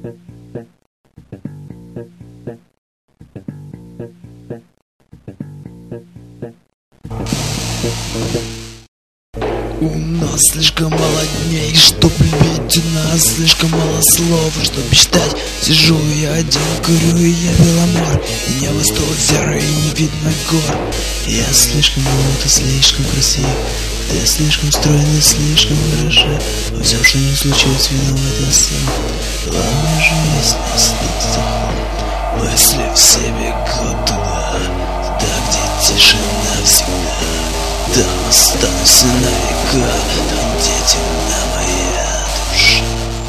У нас слишком мало дней, чтоб любить, у нас слишком мало слов, чтоб мечтать. Сижу я один, курю, и я беломор, и небо стало серое, и не видно гор. Я слишком молод и слишком красив, ты слишком стройный, слишком хороша. Во всем, что не случилось, виноват я сам. Главное же есть не снится. Мысли все бегут туда, где тишина всегда. Там останусь на века, там, где темна моя душа.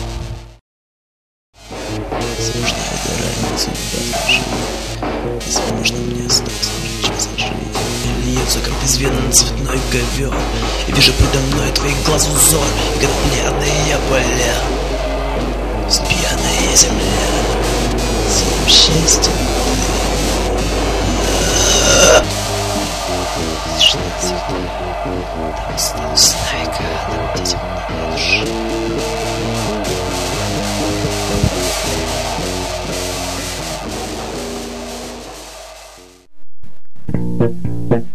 Возможно, это разница в возможно, мне осталось лишь час от жизни. Льется кровь из вен на цветной ковер, и вижу предо мной твоих глаз узор, и громадные поля, пьяная земля, своим счастьем. Там осталось на века, там, где темная душа.